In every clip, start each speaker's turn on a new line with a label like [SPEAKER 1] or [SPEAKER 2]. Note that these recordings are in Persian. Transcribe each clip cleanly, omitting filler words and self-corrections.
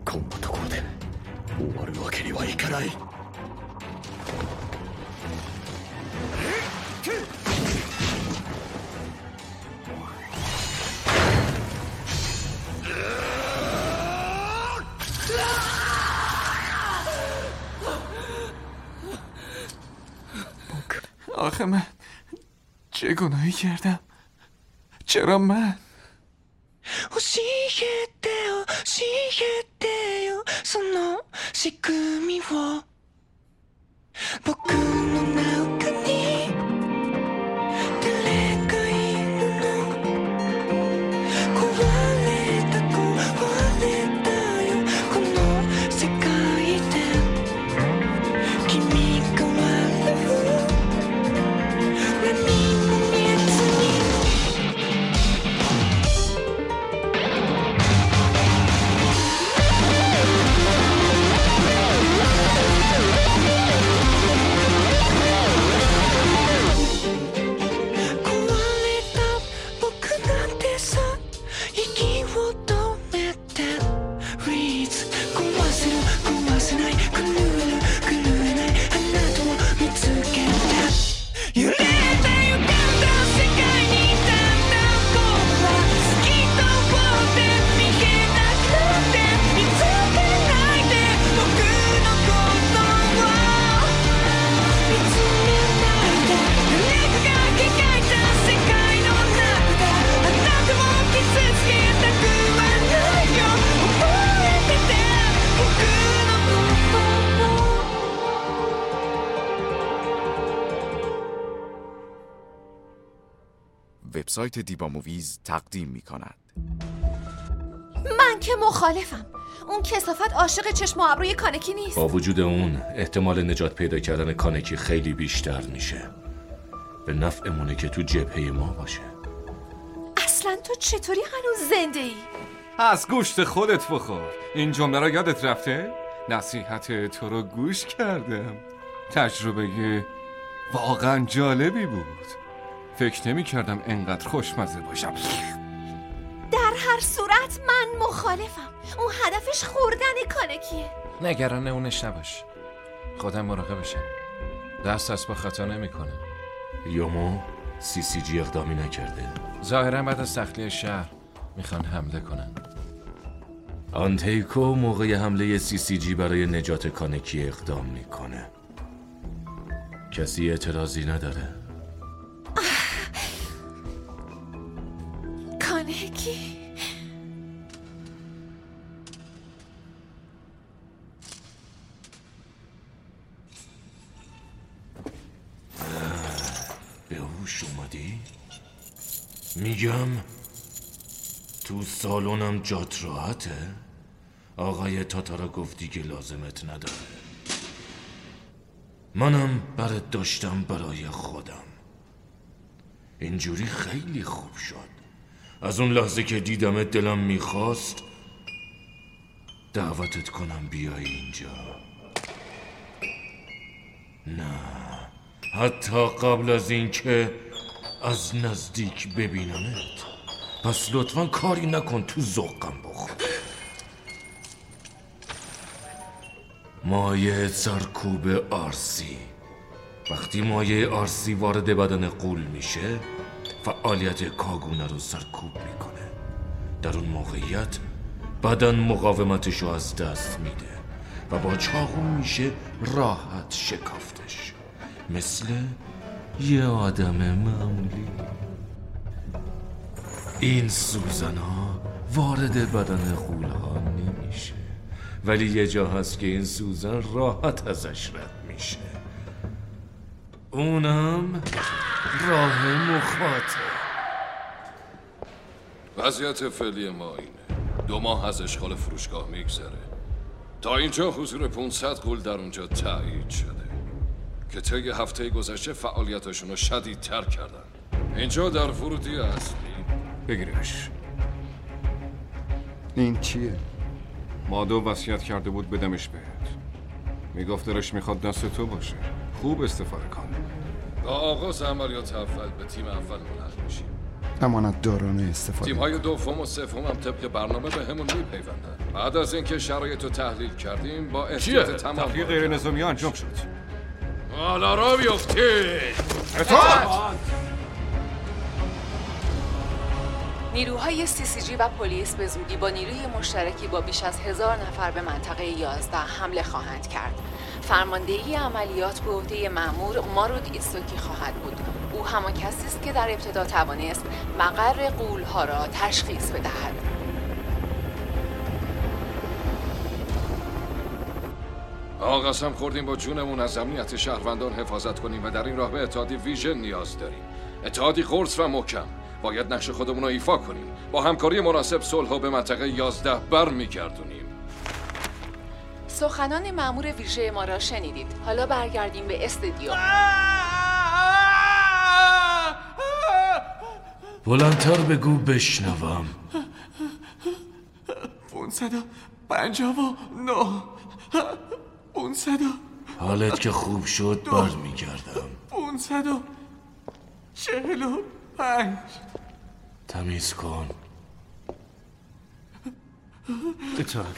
[SPEAKER 1] こんなところで終わるわけにはいかない。
[SPEAKER 2] آخه من چه گناهی کردم؟ چرا من؟
[SPEAKER 3] 教えてよ教えてよその仕組みを僕の中に誰がいるの壊れたよこの世界で君が笑う何も見えずに
[SPEAKER 4] وبسایت دیبا موویز تقدیم می‌کند.
[SPEAKER 5] من که مخالفم. اون کثافت عاشق چشم و ابروی کانکی نیست.
[SPEAKER 6] با وجود اون احتمال نجات پیدا کردن کانکی خیلی بیشتر میشه. به نفعمونه که تو جبهه ما باشه.
[SPEAKER 5] اصلا تو چطوری هنوز زنده ای؟
[SPEAKER 2] از گوشت خودت بخور. این جمله را یادت رفته؟ نصیحت تو رو گوش کردم. تجربه واقعا جالبی بود. فکر نمی کردم انقدر خوشمزه باشم.
[SPEAKER 5] در هر صورت من مخالفم. اون هدفش خوردن کانکیه.
[SPEAKER 7] نگران اونش نباش. خودم مراقبشم. دست از با خطا نمی کنه.
[SPEAKER 6] یومو CCG اقدامی نکرده.
[SPEAKER 7] ظاهرا بعد از تخلیه شهر میخوان حمله کنن.
[SPEAKER 6] آنتیکو موقع حمله CCG برای نجات کانکی اقدام میکنه. کسی اعتراضی نداره؟
[SPEAKER 5] کانکی
[SPEAKER 6] به هوش اومدی؟ میگم تو سالونم جات راحته؟ آقای تاتارا گفتی که لازمت نداره. منم برات داشتم برای خودم. اینجوری خیلی خوب شد. از اون لحظه که دیدمت دلم میخواست دعوتت کنم بیای اینجا. نه، حتی قبل از این که از نزدیک ببینمت. پس لطفا کاری نکن تو ذوقم بخور. مایه سرکوب آرسی. وقتی مایه آرسی وارد بدن غول میشه فعالیت کاگونه رو سرکوب میکنه. در اون موقعیت بدن مقاومتشو از دست میده و با چاقو میشه راحت شکافتش، مثل یه آدم معمولی. این سوزن ها وارد بدن غول ها نمیشه، ولی یه جا هست که این سوزن راحت ازش رد میشه. اونم راه مخاطب.
[SPEAKER 8] وضعیت فعلی ما اینه. 2 ماه از اشغال فروشگاه میگذره. تا اینجا حضور 500 غول در اونجا تایید شده که طی هفته گذشته فعالیتاشون رو شدیدتر کردن. اینجا در ورودی اصلی.
[SPEAKER 2] بگیرش. این چیه؟ مادو وصیت کرده بود بدمش بهت. میگفت دلش میخواد دست تو باشه. خوب استفاده کن.
[SPEAKER 8] با آغاز عملیات اول به تیم اول ملحق میشیم.
[SPEAKER 9] امانتدارانه استفاده
[SPEAKER 8] تیم‌های دوم و سوم هم طبق برنامه به همون میپیوندن. بعد از اینکه شرایط رو تحلیل کردیم با احتیاط تمام
[SPEAKER 2] تخلیه غیر نظامی انجام شد.
[SPEAKER 8] حالا را بیفتید.
[SPEAKER 2] اطاعت!
[SPEAKER 10] نیروهای CCG و پلیس به زودی با نیروی مشترکی با بیش از 1000 نفر به منطقه 11 حمله خواهند کرد. فرماندهی عملیات به عهده مأمور مارود ایسوکی خواهد بود. او همان کسی است که در ابتدا توانست مقر غول‌ها را تشخیص بدهد.
[SPEAKER 8] قسم خوردیم با جونمون از امنیت شهروندان حفاظت کنیم و در این راه به اتحادی ویژن نیاز داریم. اتحادی قرص و محکم. باید نقش خودمون رو ایفا کنیم. با همکاری مناسب صلح به منطقه 11 برمیگردونیم.
[SPEAKER 10] سخنان مأمور ویژه ما را شنیدید. حالا برگردیم به استودیو.
[SPEAKER 6] بلندتر بگو بشنوم.
[SPEAKER 3] 559 500.
[SPEAKER 6] حالت که خوب شد برمیگردم.
[SPEAKER 3] 545.
[SPEAKER 6] تمیز کن.
[SPEAKER 1] اطاعت.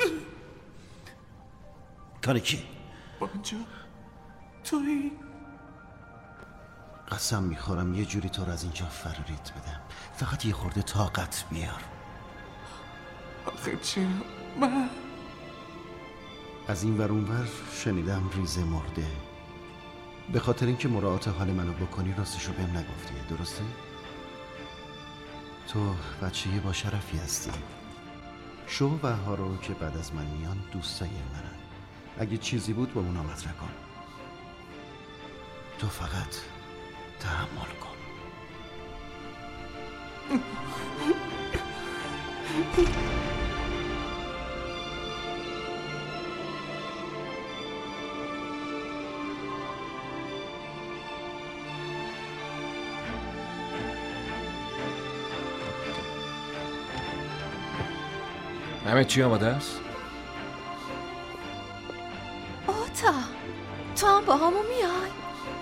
[SPEAKER 1] کار کی؟
[SPEAKER 3] بانجا تویی؟
[SPEAKER 1] قسم میخورم یه جوری تو رو از اینجا فراریت بدم. فقط یه خورده طاقت بیار.
[SPEAKER 3] آخه چرا من؟
[SPEAKER 1] از این ور اون ور شنیدم ریزه مرده. به خاطر اینکه مراعات حال منو بکنی راستشو بهم نگفتی، درسته؟ تو بچه با شرفی هستی. شو و هارو که بعد از من میان دوستای منن. اگه چیزی بود با اونا مطرح کن. تو فقط تحمل کن.
[SPEAKER 7] همه چی آماده است؟
[SPEAKER 5] اوتا تو هم با همون میای؟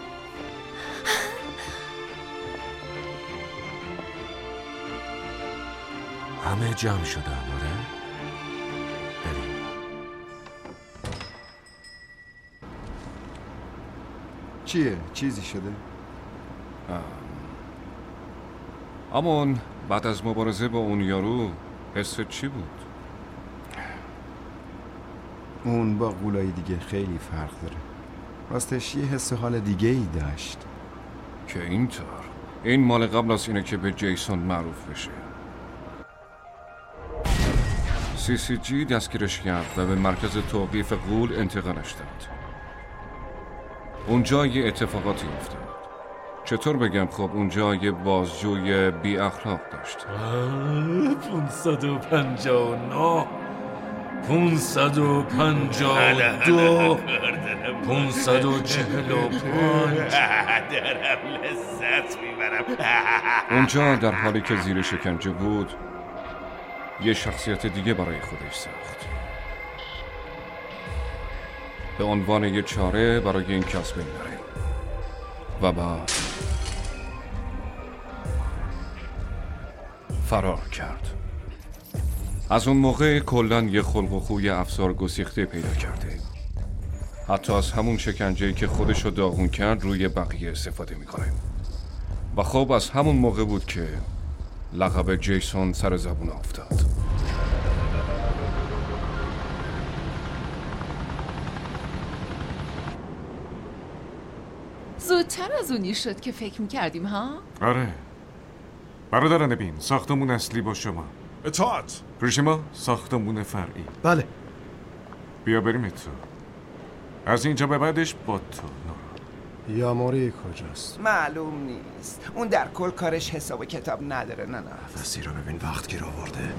[SPEAKER 6] همه جمع شدن آره؟ بریم.
[SPEAKER 9] چیه؟ چیزی شده؟
[SPEAKER 2] امون بعد از مبارزه با اون یارو حست چی بود؟
[SPEAKER 9] اون با غولای دیگه خیلی فرق داره. راستش یه حس حال دیگه ای داشت.
[SPEAKER 2] که اینطور این مال قبل از اینه که به جیسون معروف بشه. CCG دستگیرش کرد و به مرکز توقیف غول انتقالش داد. اونجا یه اتفاقاتی افتاد. چطور بگم خب اونجا یه بازجوی بی اخلاق داشت.
[SPEAKER 6] 559 552 545
[SPEAKER 3] دارم لذت میبرم.
[SPEAKER 2] اونجا در حالی که زیر شکنجه بود یه شخصیت دیگه برای خودش ساخت به عنوان یه چاره برای این کسب بره و بعد فرار کرد. از اون موقع کلن یه خلق و خوی افسار گسیخته پیدا کرده. حتی از همون شکنجه‌ای که خودشو داغون کرد روی بقیه استفاده میکنه. و خب از همون موقع بود که لقب جیسون سر زبون افتاد.
[SPEAKER 10] زودتر از اونی شد که فکر میکردیم ها؟
[SPEAKER 11] آره برادران بین ساختمون اصلی با شما.
[SPEAKER 12] اطاعت.
[SPEAKER 11] پریشما ساختمون فرعی.
[SPEAKER 1] بله
[SPEAKER 11] بیا بریم تو. از اینجا به بعدش با تو.
[SPEAKER 9] یاموری کجاست؟
[SPEAKER 3] معلوم نیست. اون در کل کارش حساب کتاب نداره. نه
[SPEAKER 1] فسی رو ببین وقت گیر آورده.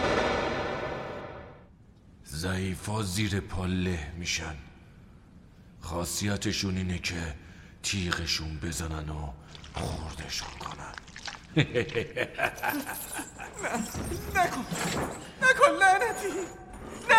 [SPEAKER 6] ضعیفا زیر پا له میشن. خاصیتشون اینه که تیغشون بزنن و خوردشون کنن.
[SPEAKER 3] نکن لعنتی. نه.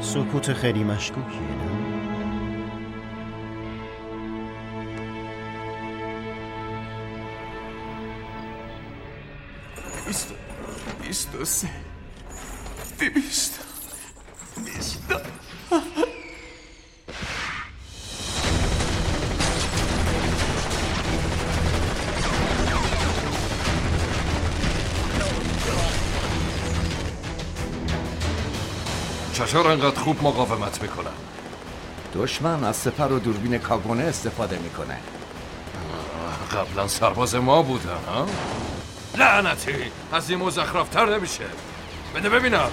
[SPEAKER 1] سکوت خیلی مشکوکیه نه؟
[SPEAKER 11] بیست و سه 200
[SPEAKER 8] چطور انقدر خوب مقاومت میکنن؟
[SPEAKER 12] دشمن از سپر و دوربین کاگونه استفاده میکنه.
[SPEAKER 8] قبلا سرباز ما بودن ها؟ لعنتی از این مزخرفتر نمیشه. بده ببینم.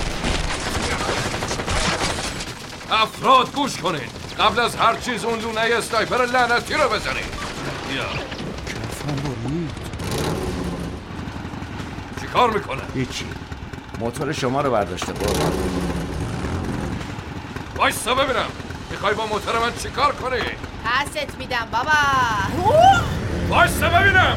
[SPEAKER 8] افراد گوش کنین قبل از هر چیز اون لونه اسنایپر لعنتی رو بزنین. یا چی کار میکنه؟
[SPEAKER 12] هیچی. موتور شما رو برداشته قربان.
[SPEAKER 8] وایستا ببینم میخوای با موتور من چی کار کنی؟
[SPEAKER 5] پست میدم بابا.
[SPEAKER 8] وایستا ببینم.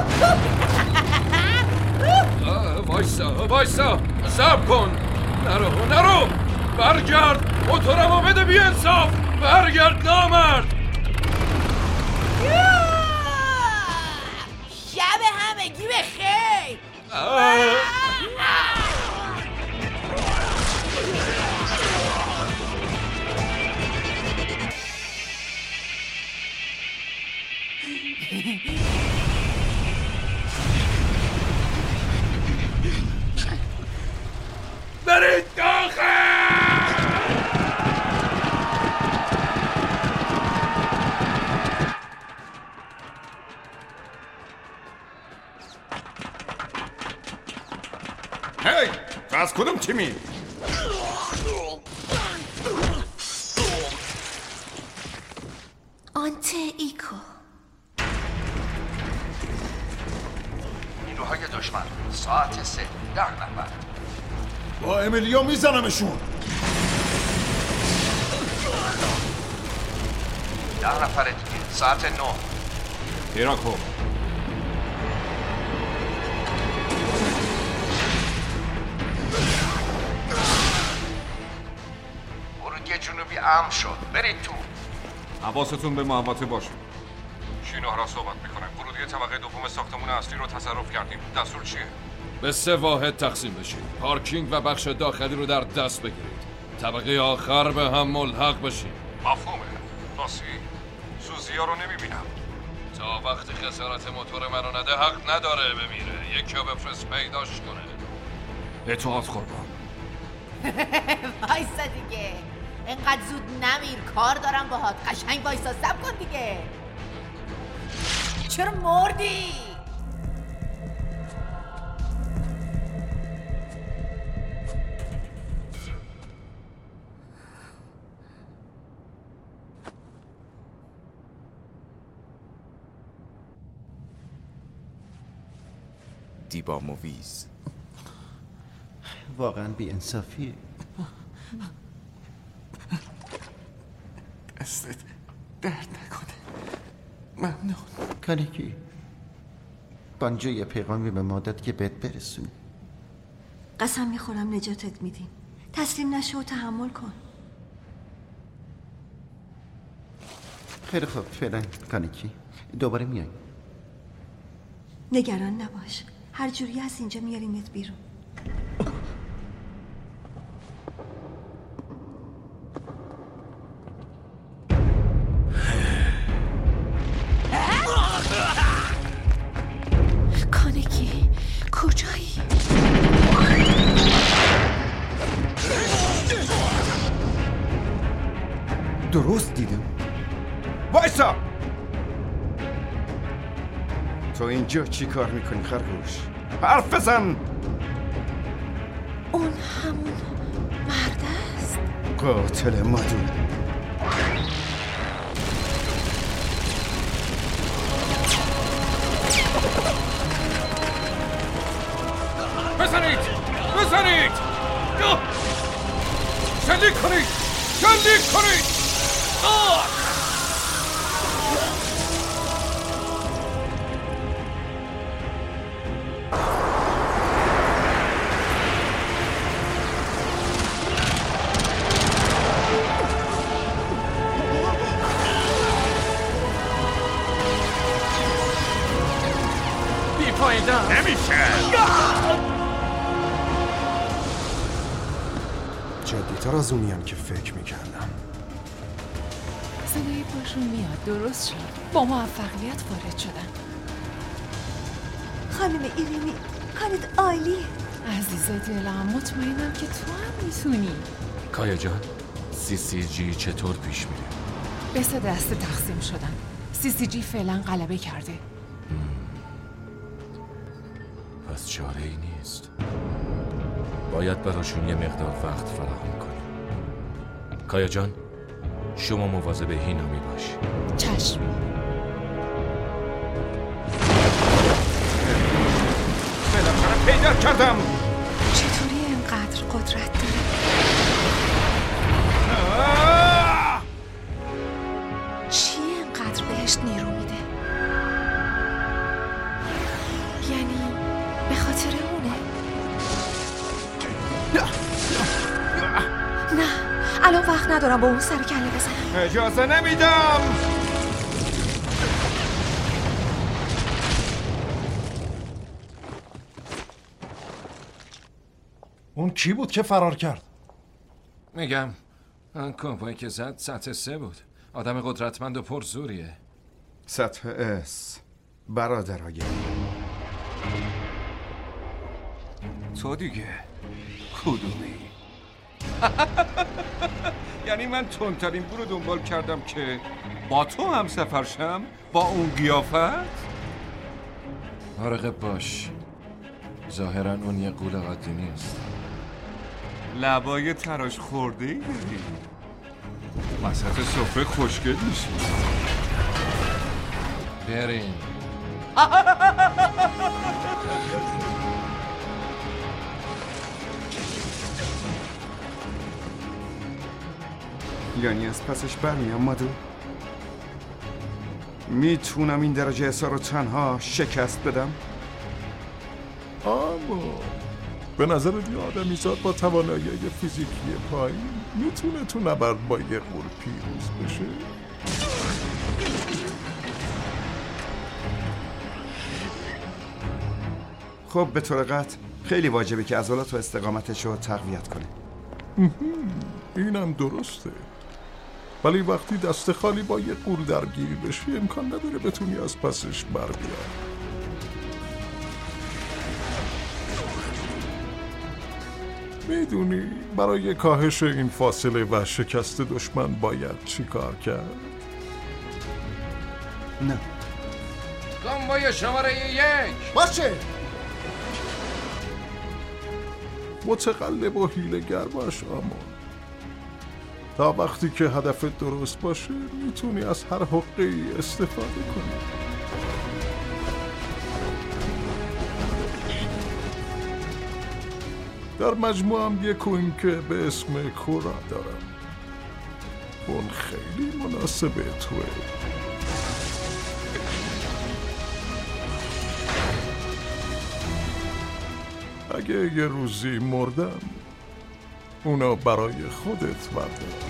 [SPEAKER 8] وایستا صبر کن. نرو برگرد موتورمو بده بی انصاف. برگرد نامرد.
[SPEAKER 5] شب همگی بخیر.
[SPEAKER 8] برید داخل.
[SPEAKER 11] هی تو از کدوم تیمی؟
[SPEAKER 5] آنته ایکو.
[SPEAKER 12] نیروهای دشمن ساعت 3 10 نفر.
[SPEAKER 11] با امیلیو میزنمشون.
[SPEAKER 12] 10 نفر دیگه ساعت 9.
[SPEAKER 2] هیراکو
[SPEAKER 12] ورودی جنوبی امن شد. برید تو.
[SPEAKER 2] حواستون به محوطه باشه. شینوهرا صحبت میکنم. ورودی طبقه دوم ساختمون اصلی رو تصرف کردیم. دستور چیه؟
[SPEAKER 8] به 3 واحد تقسیم بشید. پارکینگ و بخش داخلی رو در دست بگیرید. طبقه آخر به هم ملحق بشید.
[SPEAKER 2] مفهومه. راستی سوزیا رو نمیبینم.
[SPEAKER 8] تا وقتی خسارت موتور منو نده حق نداره بمیره. یکی رو بفرست پیداش کنه.
[SPEAKER 2] اطاعت قربان.
[SPEAKER 5] وایسا دیگه. اینقدر زود نمیر. کار دارم باهات. قشنگ وایسا صبر کن دیگه. چرا مردی؟
[SPEAKER 4] دیبا موویز.
[SPEAKER 1] واقعا بی انصافیه.
[SPEAKER 11] دستت درد نکنه. ممنون.
[SPEAKER 1] کانیکی بانجا یه پیغامی به مادت که بهت برسون.
[SPEAKER 13] قسم میخورم نجاتت میدیم. تسلیم نشو و تحمل کن.
[SPEAKER 1] خیلی خوب فعلا کانیکی دوباره میای.
[SPEAKER 13] نگران نباش. هر جوری از اینجا میارینت بیرون.
[SPEAKER 5] کانیکی کجایی؟
[SPEAKER 9] درست دیدم. وایسا! تو اینجا چی کار میکنی خرگوش؟ حرف بزن!
[SPEAKER 5] اون همون مرد است.
[SPEAKER 9] قاتل مادو.
[SPEAKER 8] بزنید! شلیک کنید!
[SPEAKER 6] نمیدم. نمیشه.
[SPEAKER 14] جدی‌تر از اونیم که فکر میکردم.
[SPEAKER 10] صدای پاشون میاد. درست شد. با موفقیت وارد شدن.
[SPEAKER 13] خانم ایرینی کارت عالی.
[SPEAKER 10] عزیز دلم، مطمئنم که تو هم میتونی.
[SPEAKER 6] کایا جان، CCG چطور پیش میره؟
[SPEAKER 10] به 3 دسته تقسیم شدن. CCG فعلا غلبه کرده.
[SPEAKER 6] پس چاره ای نیست. باید براشون یه مقدار وقت فراهم کنیم. کایا جان، شما مواظب هینامی باش.
[SPEAKER 10] چشم.
[SPEAKER 14] بالاخره پیدا کردم.
[SPEAKER 10] چطوری اینقدر قدرت داره؟ چی اینقدر بهش نیرو میده؟ یعنی به خاطر اونه؟ نه، الان وقت ندارم با اون سر کله بزنم.
[SPEAKER 14] اجازه نمیدم. اون کی بود که فرار کرد؟
[SPEAKER 7] میگم کمپایی که زد سطح 3 بود. آدم قدرتمند و پرزوریه.
[SPEAKER 9] سطح اس برادرای
[SPEAKER 2] تو دیگه کدومی؟ یعنی من تندترین برو دنبال کردم که با تو هم سفر شم؟ با اون قیافت؟
[SPEAKER 7] مراقب باش. ظاهرا اون یه غول عادی نیست.
[SPEAKER 2] لبای تراش خورده ای داری. وسط سفره خوشگل میشی.
[SPEAKER 7] بریم.
[SPEAKER 9] یعنی از پسش برمیام مادو؟ میتونم این درجه احسا رو تنها شکست بدم؟
[SPEAKER 15] اما به نظر یه آدمی زاد با توانایی فیزیکی پایین میتونه تو نبرد با یه غول پیروز بشه؟
[SPEAKER 9] خب به طور قطع خیلی واجبه که عضلات و استقامتش رو تقویت کنه.
[SPEAKER 15] اینم درسته، ولی وقتی دست خالی با یه غول درگیر بشی امکان نداره بتونی از پسش بر بیای. میدونی برای کاهش این فاصله و شکست دشمن باید چی کار کرد؟
[SPEAKER 9] نه.
[SPEAKER 7] کامبای شماره 1
[SPEAKER 14] باشه.
[SPEAKER 15] متقلب و حیله‌گر باش اما تا وقتی که هدفت درست باشه میتونی از هر حقه‌ای استفاده کنی. در مجموع هم یه کوین که به اسم کورا دارم. اون خیلی مناسب توه. اگه یه روزی مردم اونا برای خودت بردار.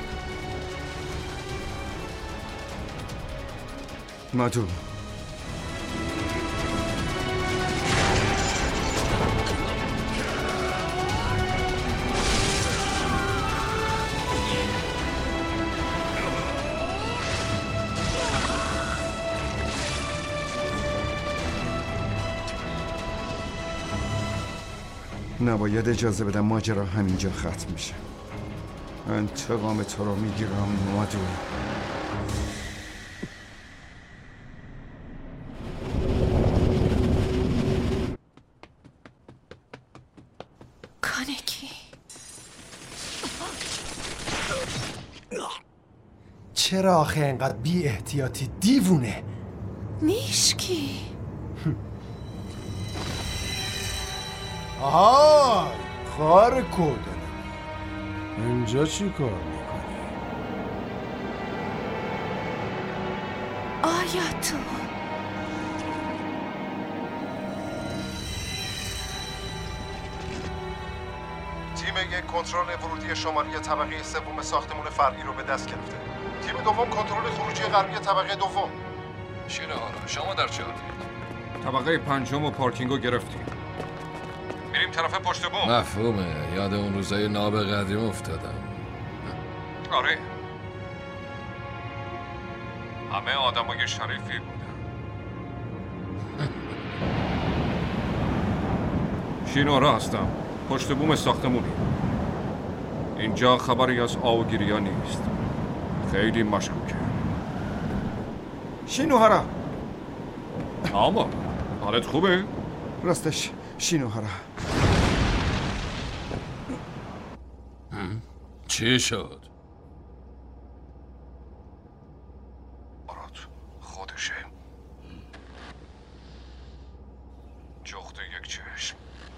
[SPEAKER 9] مادو نباید اجازه بدم ماجرا همینجا ختم میشه. انتقام تو رو میگیرم مادو.
[SPEAKER 5] کانکی
[SPEAKER 14] چرا آخه اینقدر بی احتیاطی دیوونه؟
[SPEAKER 5] نیشکی
[SPEAKER 14] آهای کار کودنه. اینجا چی کار میکنی؟
[SPEAKER 5] آیا تو
[SPEAKER 15] تیم یک کنترل ورودی شمالی طبقه سوم ساختمون فرعی رو به دست گرفته. تیم دوم کنترل خروجی غربی طبقه دوم.
[SPEAKER 8] شیره‌ها شما در چه حالی؟
[SPEAKER 2] طبقه 5 و پارکینگو گرفتیم. میریم طرف پشت بوم.
[SPEAKER 8] مفهومه. یاد اون روزای ناب قدیم افتادم.
[SPEAKER 2] آره، همه آدمای شریفی بودن. شینورا هستم، پشت بوم ساختمونی. اینجا خبری از آوگیریا نیست. خیلی مشکوکه.
[SPEAKER 9] شینوهارا.
[SPEAKER 2] آما حالت خوبه؟
[SPEAKER 9] راستش شینوهارا.
[SPEAKER 8] چی شد؟
[SPEAKER 2] خودشه. جخت یک چشم.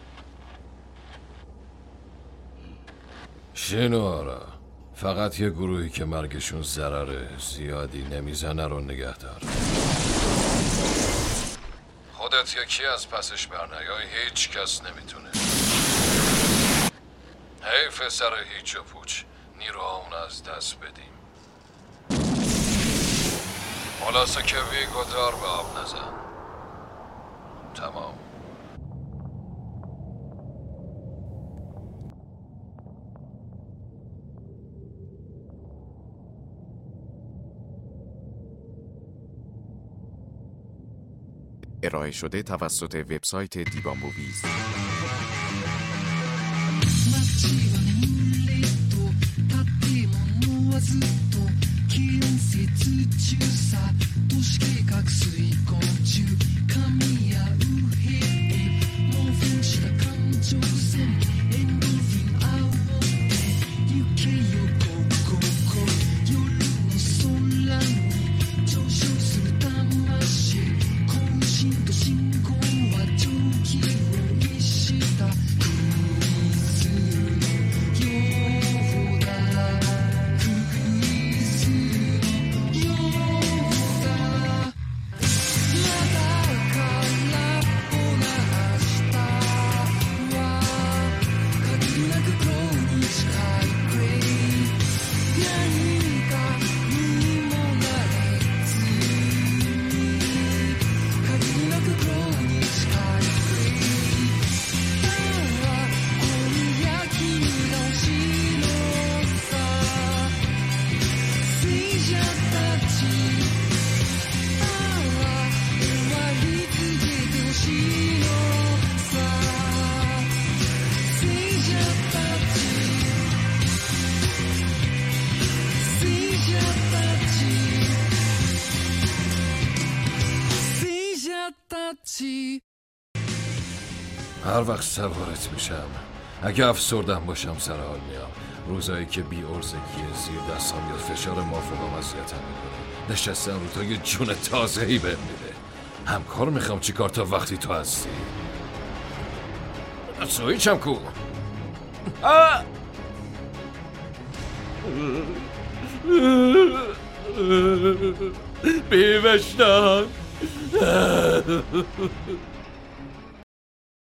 [SPEAKER 8] شینوهارا، فقط یه گروهی که مرگشون ضرر زیادی نمیزنه رو نگه دار. خودت یکی از پسش برنیای هیچ کس نمیتونه. حیف سر هیچ و پوچ نیروهامون از دست بدیم. خلاصه که ویگو دار به آب نزن. تمام.
[SPEAKER 4] ارائه شده توسط وبسایت دیبا موویز.
[SPEAKER 8] هر وقت سوارت میشم اگه افسردم باشم سر حال میام. روزایی که بی ارزگی زیر دستم یا فشار مافوقام اذیتم میکنه. نشستن رو تا یه جون تازه‌ای بهم میده. همکار میخوام چیکار تا وقتی تو هستی. سویچم کو. بیوشتن